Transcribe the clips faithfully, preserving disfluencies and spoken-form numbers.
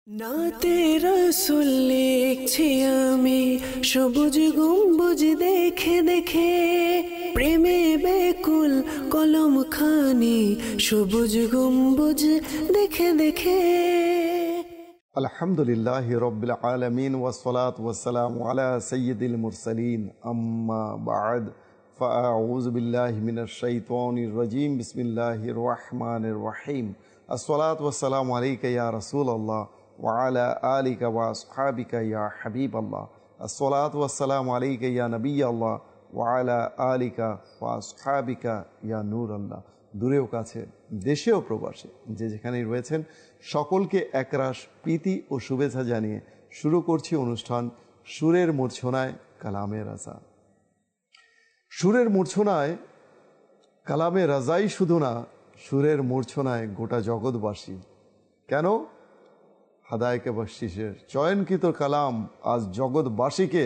নাতে রসুল লিখছি আমি সবুজ গম্বুজ দেখে দেখে, প্রেমে বেকুল কলম খানি সবুজ গম্বুজ দেখে দেখে। আলহামদুলিল্লাহি রাব্বিল আলামিন ওয়াসসালাতু ওয়াসসালামু আলা সাইয়্যিদিল মুরসালিন, আম্মা বা'দ, ফাআউযু বিল্লাহি মিনাশ শাইতানির রাজীম। বিসমিল্লাহির রাহমানির রহিম। আসসালাতু ওয়াসসালামু আলাইকা ইয়া রাসূলুল্লাহ ওয়া আলা আলিকা ওয়া আসহাবিকা ইয়া হাবিবাল্লাহ। আসসালাতু ওয়াসসালামু আলাইকা ইয়া নবিয়াল্লাহ ওয়া আলা আলিকা ওয়া আসহাবিকা ইয়া নূরাল্লাহ। দূরেও কাছে, দেশেও প্রবাসে, যে যেখানেই রয়েছেন সকলকে একরাশ প্রীতি ও শুভেচ্ছা জানিয়ে শুরু করছি অনুষ্ঠান সুরের মূর্ছনায় কালামে রাজা। সুরের মূর্ছনায় কালামে রাজাই শুধু না, সুরের মূর্ছনায় গোটা জগৎবাসী। কেন? হাদায়েকে বখশিশের চয়নকৃত কালাম আজ জগৎবাসীকে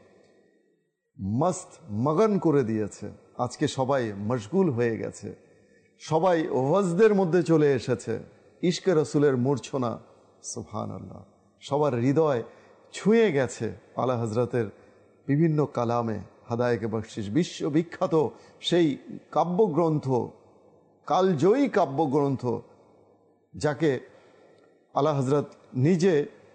মস্ত মগন করে দিয়েছে। আজকে সবাই মশগুল হয়ে গেছে, সবাই ওয়াজদের মধ্যে চলে এসেছে। ইশকে রসুলের মূর্ছনা, সুবহানাল্লাহ, সবার হৃদয় ছুঁয়ে গেছে আলা হজরতের বিভিন্ন কালামে। হাদায়েকে বখশিশ বিশ্ববিখ্যাত সেই কাব্যগ্রন্থ, কালজয়ী কাব্যগ্রন্থ, যাকে আলা হজরত নিজে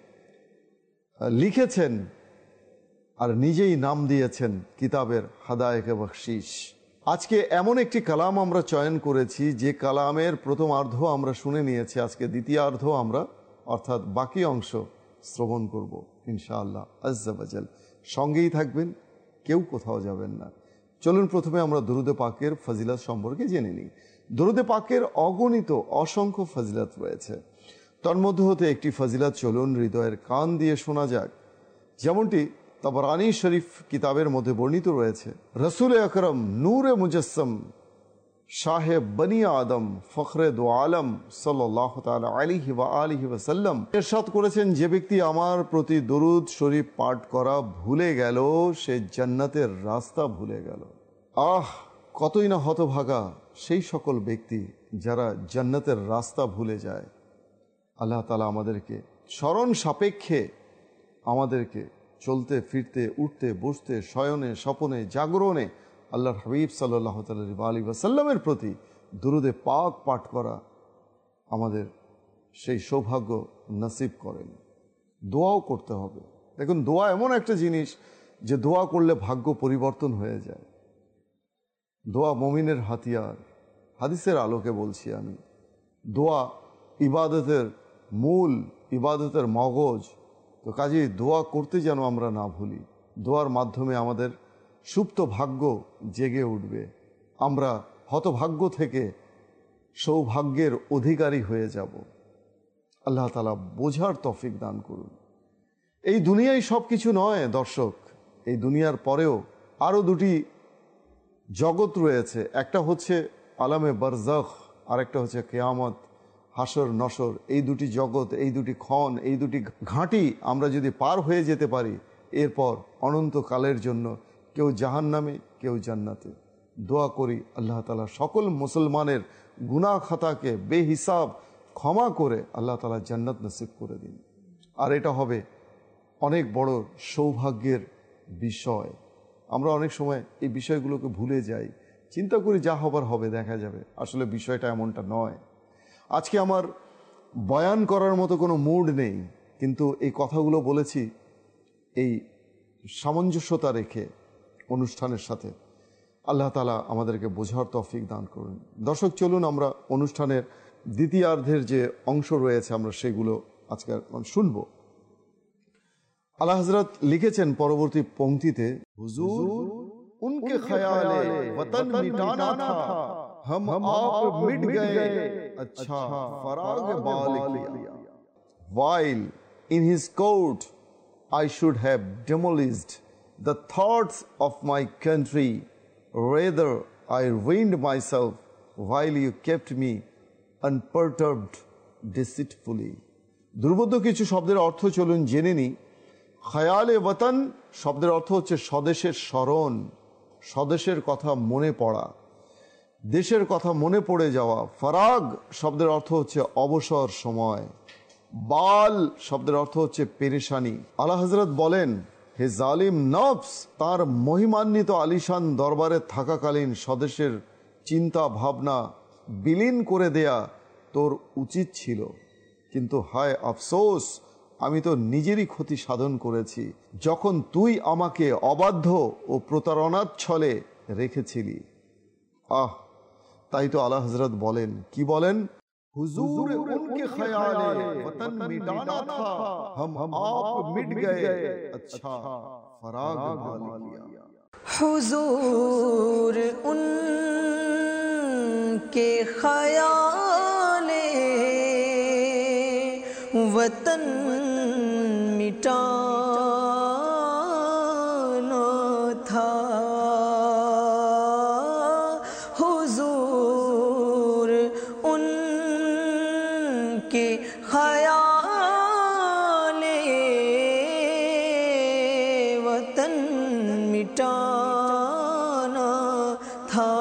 লিখেছেন আর নিজেই নাম দিয়েছেন কিতাবের হাদায়েকে বখশিশ। আজকে এমন একটি কালাম আমরা চয়ন করেছি যে কালামের প্রথম অর্ধ আমরা শুনে নিয়েছি, আজকে দ্বিতীয় অর্ধ আমরা অর্থাৎ বাকি অংশ শ্রবণ করব ইনশাআল্লাহ আজ্জা ওয়াজাল। সঙ্গেই থাকবেন, কেউ কোথাও যাবেন না। চলুন প্রথমে আমরা দুরুদে পাকের ফজিলত সম্পর্কে জেনে নিই। দুরুদে পাকের অগণিত অসংখ্য ফজিলত রয়েছে, তার মধ্যে হতে একটি ফজিলত চলুন হৃদয়ের কান দিয়ে শোনা যাক। যেমনটি তাবরানী শরীফ কিতাবের মধ্যে বর্ণিত রয়েছে, রসুল আকরম নূরে মুজস্সম শাহে বনি আদম ফখরে দো আলম সাল্লাল্লাহু তাআলা আলাইহি ওয়া আলিহি ওয়াসাল্লাম ইরশাদ করেছেন, যে ব্যক্তি আমার প্রতি দরুদ শরীফ পাঠ করা ভুলে গেল সে জান্নাতের রাস্তা ভুলে গেল। আহ, কতই না হতভাগা সেই সকল ব্যক্তি যারা জান্নাতের রাস্তা ভুলে যায়। আল্লাহ তাআলা আমাদেরকে স্মরণ সাপেক্ষে আমাদেরকে চলতে ফিরতে, উঠতে বসতে, শয়নে স্বপনে জাগরণে আল্লাহর হাবিব সাল্লাল্লাহু আলাইহি ওয়াসাল্লামের প্রতি দুরুদে পাক পাঠ করা আমাদের সেই সৌভাগ্য নসিব করেন। দোয়াও করতে হবে। দেখুন, দোয়া এমন একটা জিনিস যে দোয়া করলে ভাগ্য পরিবর্তন হয়ে যায়। দোয়া মুমিনের হাতিয়ার। হাদিসের আলোকে বলছি আমি, দোয়া ইবাদতের মূল, ইবাদতের মগজ। তো কাজেই দোয়া করতে যেন আমরা না ভুলি। দোয়ার মাধ্যমে আমাদের সুপ্ত ভাগ্য জেগে উঠবে, আমরা হতভাগ্য থেকে সৌভাগ্যের অধিকারী হয়ে যাব। আল্লাহ তাআলা বোঝার তৌফিক দান করুন। এই দুনিয়ায় সব কিছু নয় দর্শক, এই দুনিয়ার পরেও আরও দুটি জগৎ রয়েছে। একটা হচ্ছে আলামে বারজাখ, আরেকটা হচ্ছে কিয়ামত, হাসর নসর। এই দুটি জগৎ, এই দুটি ক্ষণ, এই দুটি ঘাঁটি আমরা যদি পার হয়ে যেতে পারি, এরপর অনন্তকালের জন্য কেউ জাহান্নামে, কেউ জান্নাতে। দোয়া করি আল্লাহ তাআলা সকল মুসলমানের গুনাহ খাতাকে বেহিসাব ক্ষমা করে আল্লাহ তাআলা জান্নাত নসিব করে দিন। আর এটা হবে অনেক বড় সৌভাগ্যের বিষয়। আমরা অনেক সময় এই বিষয়গুলোকে ভুলে যাই, চিন্তা করি যা হবার হবে, দেখা যাবে। আসলে বিষয়টা এমনটা নয়। আজকে আমার বয়ান করার মতো কোনো মুড নেই, কিন্তু এই কথাগুলো বলেছি এই সামঞ্জস্যতা রেখে অনুষ্ঠানের সাথে। আল্লাহ তাআলা আমাদেরকে বোঝার তৌফিক দান করুন। দর্শক, চলুন আমরা অনুষ্ঠানের দ্বিতীয়ার্ধের যে অংশ রয়েছে আমরা সেগুলো আজকে শুনব। আলা হযরত লিখেছেন পরবর্তী পংক্তিতে, হুজুর উনকে খ্যায়ালে ওয়াতন মিটানা থা, हम आप मिट गए, अच्छा फराग बाल किया। While in his court I should have demolished the thoughts of my country, rather I ruined myself while you kept me unperturbed deceitfully. দুর্বোধ্য কিছু শব্দের অর্থ চলুন জেনে নিই। খায়ালে ওয়াতন শব্দের অর্থ হচ্ছে স্বদেশের স্মরণ, স্বদেশের কথা মনে পড়া, দেশের কথা মনে পড়ে যাওয়া। ফারাগ শব্দের অর্থ হচ্ছে অবসর সময়। বাল শব্দের অর্থ হচ্ছে পেরেশানি। আলা হযরত বলেন, হে জালিম নফস, তার মহিমান্বিত আলিশান দরবারে থাকাকালীন স্বদেশের চিন্তা ভাবনা বিলীন করে দেয়া তোর উচিত ছিল, কিন্তু হায় আফসোস, আমি তো নিজেরই ক্ষতি সাধন করেছি যখন তুই আমাকে অবাধ্য ও প্রতারণার ছলে রেখেছিলি। আহ, তাই তো আলা হযরত বলেন, কি বলেন, হুজুর উনকে খ্যায়ালে वतन मिटाना था, हम आप मिट गए, अच्छा फराग भाल किया। हुजूर उनके ख्याले वतन मिटाना था, हुजूर उनके ख्याले वतन मिटाना था,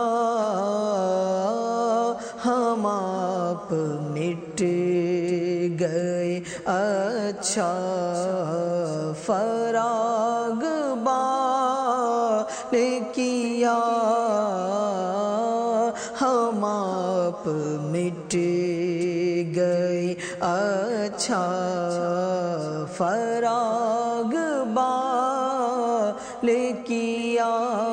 हम आप मिट गए, अच्छा फराग बाल किया, हम आप मिट गए, अच्छा फराग बाल किया।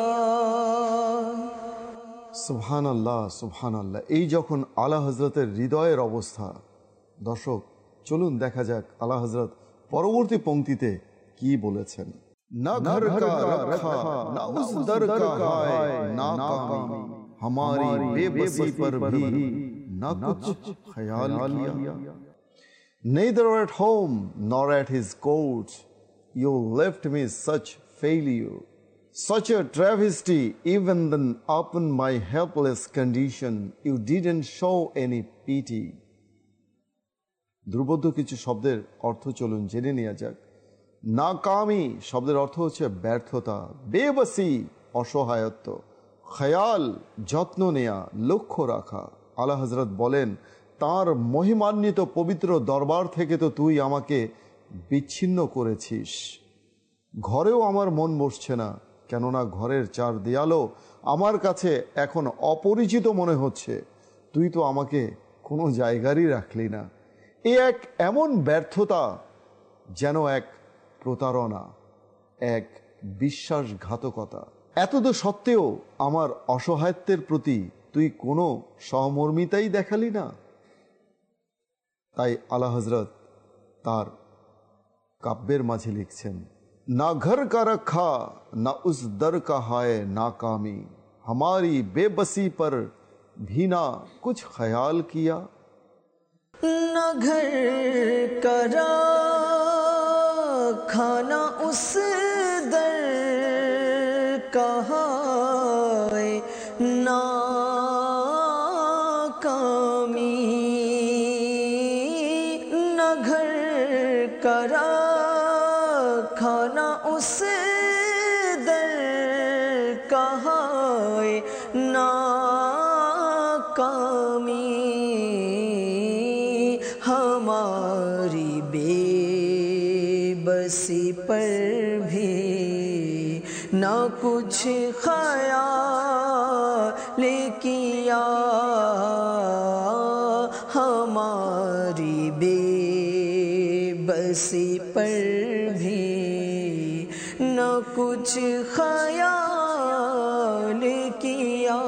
সুবহানাল্লাহ, সুবহানাল্লাহ। এই যখন আলা হযরতের হৃদয়ের অবস্থা, দর্শক চলুন দেখা যাক আলা হযরত পরবর্তী পংক্তিতে কি বলেছেন। না ঘর কা রখা, না উস দর কা হায় নাকামি, हमारी बेबसी पर भी ना कुछ ख्याल किया। Neither at home nor at his court you left me such failure, such a travesty. Even then upon my helpless condition you didn't show any pity. দুর্বোধ্য কিছু শব্দের অর্থ চলুন জেনে নেওয়া যাক। নাকামি শব্দের অর্থ হচ্ছে ব্যর্থতা, বেবসি অসহায়ত্ব, খেয়াল যত্ন নেয়া, লক্ষ্য রাখা। আলা হযরত বলেন, তার মহিমান্বিত পবিত্র দরবার থেকে তো তুই আমাকে বিচ্ছিন্ন করেছিস। ঘরেও আমার মন বসছে না, কেননা ঘরের চার দেয়ালও আমার কাছে এখন অপরিচিত মনে হচ্ছে। তুই তো আমাকে কোনো জায়গারই রাখলি না। এ এক এমন ব্যর্থতা যেন এক প্রতারণা, এক বিশ্বাসঘাতকতা। এতদ সত্ত্বেও আমার অসহায়ত্বের প্রতি তুই কোনো সহমর্মিতাই দেখালি না। তাই আলা হযরত তার কাব্যের মাঝে লিখছেন, না ঘর কা রখা না উস দর কা হায় নাকামি, हमारी बेबसी पर भी ना कुछ ख्याल किया। न घर का रखा न उस दर का हाय नाकामी, न घर का रखा न उस दर का हाय नाकामी, हमारी बेबसी पर भी ना कुछ ख्याल किया, हमारी बेबसी पर भी ना कुछ ख्याल किया।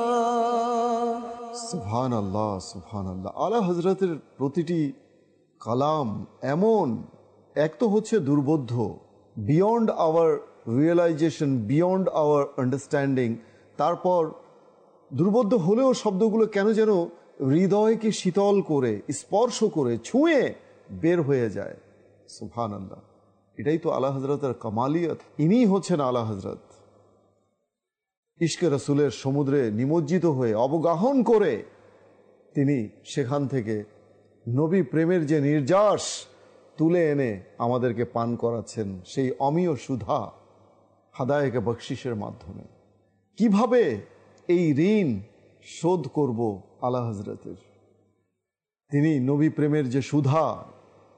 সুবহানাল্লাহ, সুবহানাল্লাহ। আলা হযরতের প্রতিটি কালাম এমন, এক তো হচ্ছে দুর্বোধ্য, beyond our realisation, beyond our understanding. তারপর দুর্বোধ্য হলেও শব্দগুলো কেন যেন হৃদয়কে শীতল করে, স্পর্শ করে, ছুঁয়ে বের হয়ে যায়। সুবহানাল্লাহ, এটাই তো আলা হযরতের কামালিয়ত। ইনিই হচ্ছেন আলা হযরত। ইশকে রসুলের সমুদ্রে নিমজ্জিত হয়ে অবগাহন করে তিনি সেখান থেকে নবী প্রেমের যে নির্যাস তুলে এনে আমাদেরকে পান করাচ্ছেন, সেই অমীয় সুধা হাদায়েকে বকশিসের মাধ্যমে। কিভাবে এই ঋণ শোধ করব আলা হযরতের? তিনি নবী প্রেমের যে সুধা,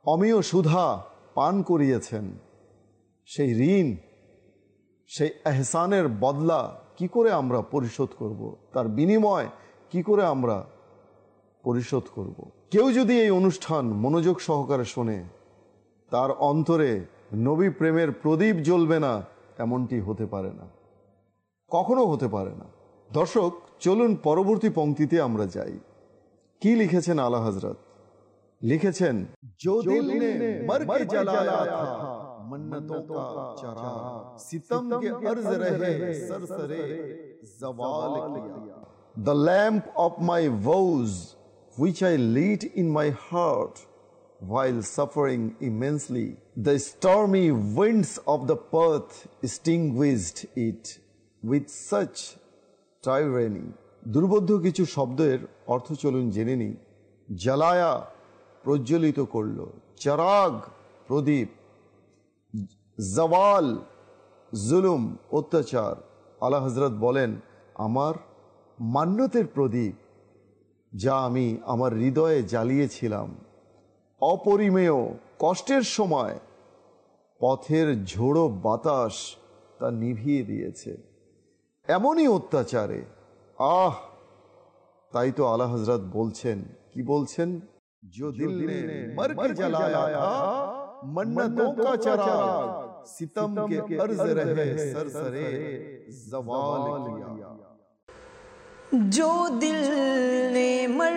অমেয় সুধা পান করিয়েছেন, সেই ঋণ, সেই এহসানের বদলা কি করে আমরা পরিশোধ করব, তার বিনিময় কি করে আমরা পরিশোধ করব। কেউ যদি এই অনুষ্ঠান মনোযোগ সহকারে শোনে, তার অন্তরে নবী প্রেমের প্রদীপ জ্বলবে না, এমনটি হতে পারে না, কখনো হতে পারে না। দর্শক, চলুন পরবর্তী পংক্তিতে আমরা যাই। কি লিখেছেন আলা হযরত? লিখেছেন, जो दिल ने मर के जलाया था मन्नतों का चराग, सितम के अर्ज रहे सरसरे ज़वाल किया। The lamp of my vows which I lit in my heart while suffering immensely, the stormy winds of the path extinguished it with such tyranny. দুর্বোধ্য কিছু শব্দের অর্থ চলুন জেনে নিই। জ্বালায়া প্রজ্বলিত করল, চারাগ প্রদীপ, জওয়াল জুলুম অত্যাচার। আলা হযরত বলেন, আমার মান্যতের প্রদীপ যা আমি আমার হৃদয়ে জ্বালিয়েছিলাম, অপরিমেয় কষ্টের সময় পথের ঝোড়ো বাতাস তা নিভিয়ে দিয়েছে। এমনই অত্যাচারে, আহ, তাই তো আলা হযরত বলছেন, কি বলছেন? जो दिल ने मर के जलाया था मन्नतों का चराग, सितम के अर्ज रहे सरसरे ज़वाल किया। जो दिल ने मर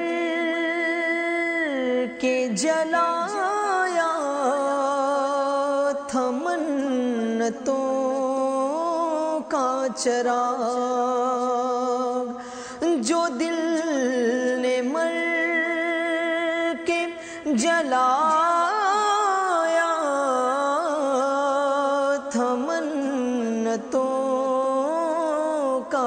के जलाया था मन्नतों का चराग, जो दिल ने मर के जलाया था मन्नतों का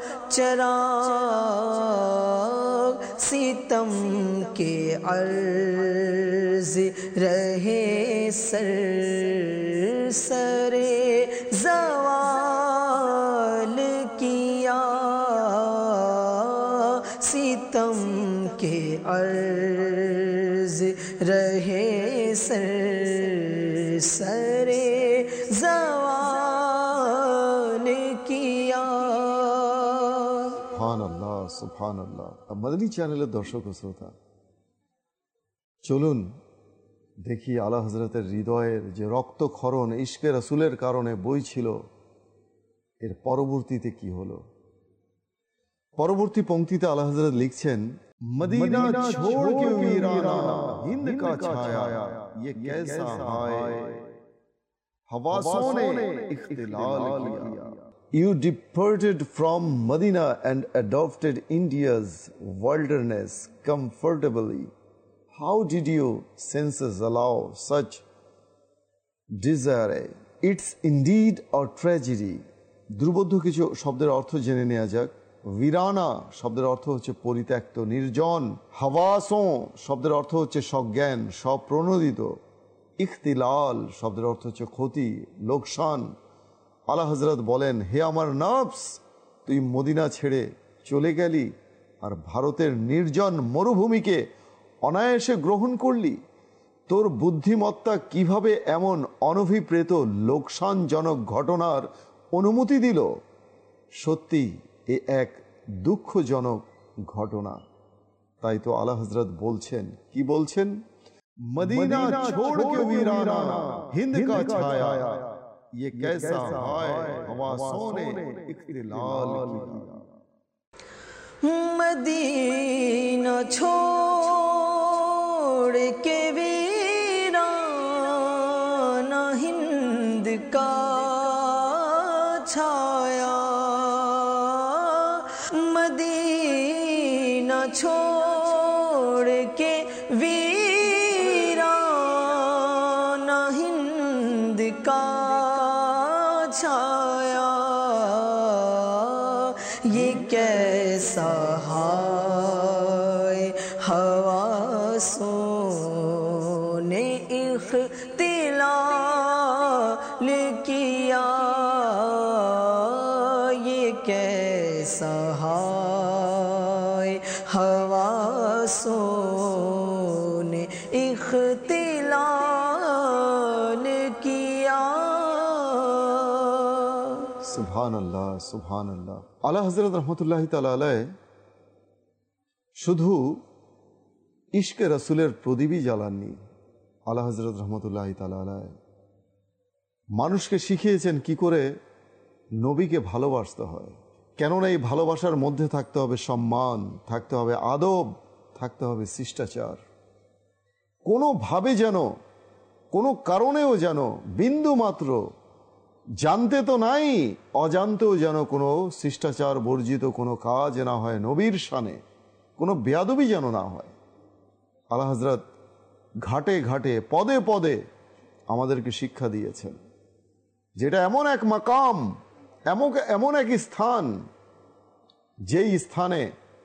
चराग, सितम के अर्ज रहे सरसरे ज़वाल किया, सितम के अर्ज रहे सरसरे ज़वाल किया। সুবহানাল্লাহ, সুবহানাল্লাহ। মাদানী চ্যানেলের দর্শক ও শ্রোতা, চলুন দেখি আলা হযরতের হৃদয়ের যে রক্তক্ষরণ ইশকে রাসূলের কারণে বইছিল, এর পরবর্তীতে কি হলো। পরবর্তী পংক্তিতে আলা হযরত লিখছেন, मदीना छोड़ के वीराना हिंद का छाया, ये कैसा हाय हवासों ने इख्तिलाल किया। You departed from Medina and adopted India's wilderness comfortably. How did your senses allow such desire? It's indeed a tragedy. দুর্বোধ্য কিছু শব্দের অর্থ জেনে নেওয়া যাক। ভিরানা শব্দের অর্থ হচ্ছে পরিত্যক্ত, নির্জন। হাওয়াসোঁ শব্দের অর্থ হচ্ছে সজ্ঞান, স্বপ্রণোদিত। ইখতিলাল শব্দের অর্থ হচ্ছে ক্ষতি, লোকসান। আলা হযরত বলেন, হে আমার নফস, তুই মদিনা ছেড়ে চলে গেলি আর ভারতের নির্জন মরুভূমিকে অনায়াসে গ্রহণ করলি। তোর বুদ্ধিমত্তা কিভাবে এমন অনভিপ্রেত লোকসানজনক ঘটনার অনুমতি দিল? সত্যি এ এক দুঃখজনক ঘটনা। তাই তো আলা হযরত বলছেন, কি বলছেন? মদিনা ছোড় কে वीराना हिंद का छाया, ये कैसा हाय हवासों ने इख्तिलाल किया। मदीना छोड़ के वीराना हिंद का छाया, मदीना छोड़ के वीराना हिंद का छाया, ये कैसा हाय हवासों ने इख्तिलाल किया, ये कैसा हाय हवासों ने इख्तिलाल সুবহানাল্লাহ, সুবহানাল্লাহ। আলা হযরত রহমতুল্লাহি তাআলা আলাইহি শুধু ইশকে রাসূলের প্রদীপই জ্বালাননি। আলা হযরত রহমতুল্লাহি তাআলা আলাইহি মানুষকে শিখিয়েছেন কি করে নবীকে ভালোবাসতে হয়। কেননা এই ভালোবাসার মধ্যে থাকতে হবে সম্মান, থাকতে হবে আদব, থাকতে হবে শিষ্টাচার। কোনোভাবে যেন, কোনো কারণেও যেন বিন্দু মাত্র, জানতে তো নাই অজান্তেও যেন কোনো শিষ্টাচার বর্জিত কোনো কাজ না হয়, নবীর শানে কোনো বেয়াদবি যেন না হয়। আলা হযরত ঘাটে ঘাটে পদে পদে আমাদেরকে শিক্ষা দিয়েছেন, যেটা এমন এক মাকাম, এমন এমন এক স্থান, যেই স্থানে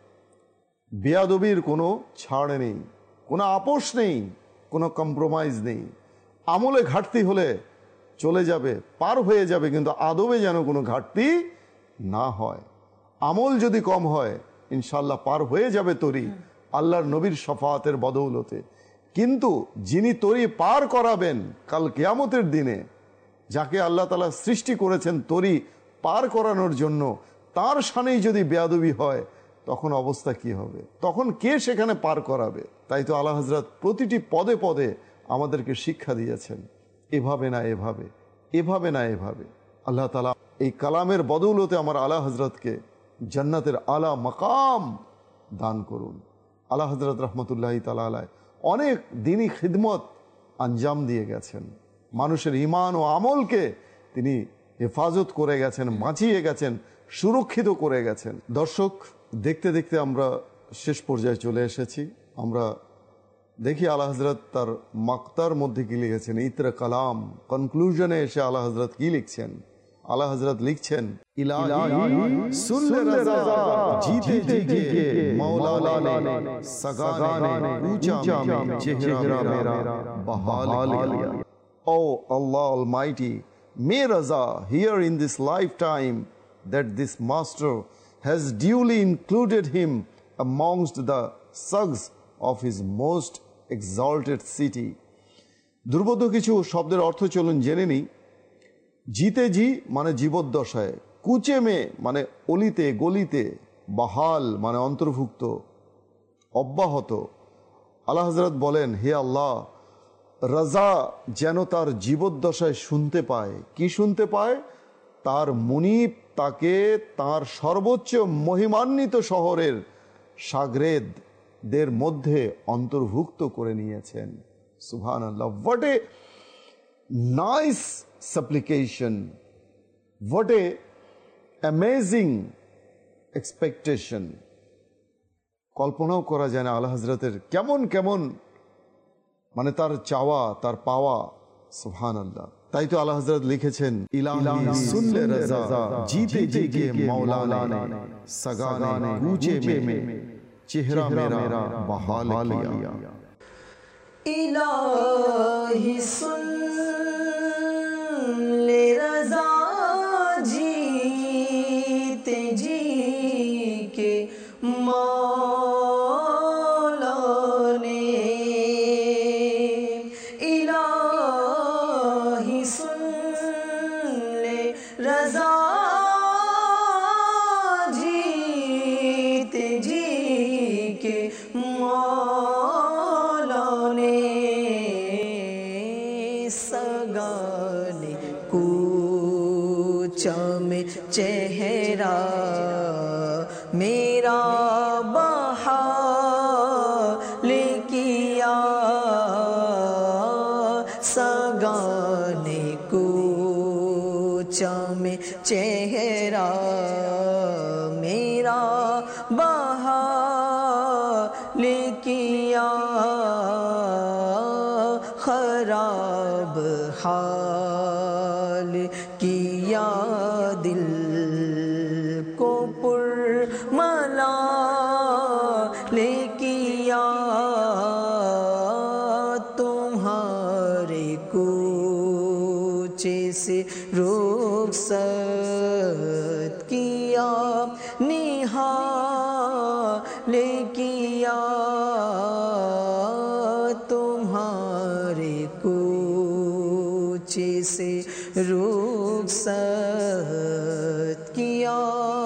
বেয়াদবির কোনো ছাড় নেই, কোনো আপোষ নেই, কোনো কম্প্রোমাইজ নেই। আমলে ঘাটতি হলে চলে যাবে, পার হয়ে যাবে, কিন্তু আদবে যেন কোনো ঘাটতি না হয়। আমল যদি কম হয় ইনশাল্লাহ পার হয়ে যাবে তরি, আল্লাহর নবীর শফাআতের বদৌলতে। কিন্তু যিনি তরি পার করাবেন কাল কিয়ামতের দিনে, যাকে আল্লাহ তাআলা সৃষ্টি করেছেন তরি পার করানোর জন্য, তার শানেই যদি বেয়াদবি হয় তখন অবস্থা কি হবে? তখন কে সেখানে পার করাবে? তাই তো আলা হযরত প্রতিটি পদে পদে আমাদেরকে শিক্ষা দিয়েছেন, এভাবে না এভাবে, এভাবে না এভাবে। আল্লাহ তাআলা এই কালামের বদৌলতে আমার আলা হযরতকে জান্নাতের আলা মাকাম দান করুন। আলা হযরত রহমতুল্লাহি তাআলা আলাইহি অনেক দিনী খিদমত আঞ্জাম দিয়ে গেছেন, মানুষের ঈমান ও আমলকে তিনি হেফাজত করে গেছেন, বাঁচিয়ে গেছেন, সুরক্ষিত করে গেছেন। দর্শক, দেখতে দেখতে আমরা শেষ পর্যায়ে চলে এসেছি। আমরা দেখি আলা হযরত তার মাকতার মধ্যে কি লিখেছেন, ইতর কালাম। কনক্লুশনে এসে আলা হযরত কি লিখছেন? আলা হযরত লিখছেন, ইলাহি সুন লে রাজা जीते जीते मौला ने सगाने ऊंचा में चेहरा मेरा बहाल किया। O Allah Almighty, may Raza hear in this lifetime that this master has duly included him amongst the sags of his most exalted city. দুর্বোধ্য কিছু শব্দের অর্থ চলুন জেনে নিই। জিতে জি মানে জীবদ্দশায়, কুচে মে মানে অলিতে গলিতে, বাহাল মানে অন্তর্ভুক্ত, অব্যাহত। আলা হযরত বলেন, হে আল্লাহ, রাজা যেন তার জীবদ্দশায় শুনতে পায়। কি শুনতে পায়? তার মুনিব তাকে তার সর্বোচ্চ মহিমান্বিত শহরের শাগরেদদের মধ্যে অন্তর্ভুক্ত করে নিয়েছেন। সুবহানাল্লাহ, what a nice supplication, what a amazing expectation. কল্পনাও করা যায় না আলা হযরতের কেমন কেমন মানে তার চাওয়া, তার পাওয়া। সুবহানাল্লাহ। তাই তো আলা হযরত লিখেছেন, ইলাহি সুন লে রাজা जीते जीते मौला ने सगाने कूचे में चेहरा मेरा बहाल किया। इलाही सुन ले रज़ा जीते जी के मौला ने, इलाही सुन ले रज़ा जीते जी के मौला ने, सगाने कूचा में चेहरा मेरा बहाल किया। सगाने कूचा में चेहरा मेरा बहाल किया। खराब हाल किया दिल को पुरमलाल किया। तुम्हारे कूचे से रुखसत किया, निहाल किया। तुम्हारे मुझसे रुखसत किया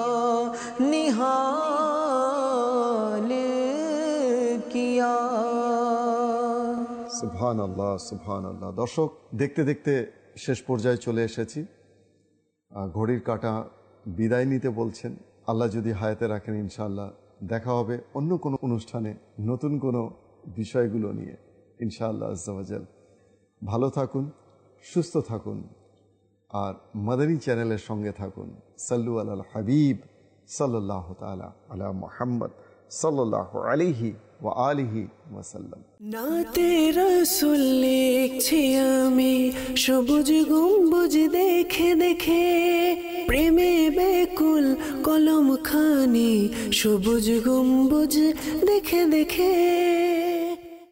निहाल किया। সুবহান আল্লাহ, সুবহান আল্লাহ। দর্শক, দেখতে দেখতে শেষ পর্যায়ে চলে এসেছি। আহ, ঘড়ির কাঁটা বিদায় নিতে বলছেন। আল্লাহ যদি হায়াতে রাখেন ইনশাআল্লাহ দেখা হবে অন্য কোনো অনুষ্ঠানে নতুন কোনো বিষয়গুলো নিয়ে ইনশাআল্লাহ আজ্জা ওয়া জাল। ভালো থাকুন, সুস্থ থাকুন, আর মাদানী চ্যানেলের সঙ্গে থাকুন। সাল্লু আলাল হাবিব সাল্লাল্লাহু তাআলা আলা মুহাম্মদ সাল্লাল্লাহু আলাইহি ওয়া আলিহি ওয়াসাল্লাম। নাতে রাসূল লিখছি আমি সবুজ গম্বুজ দেখে দেখে, প্রেমে বেকুল কলম খানি সবুজ গম্বুজ দেখে দেখে।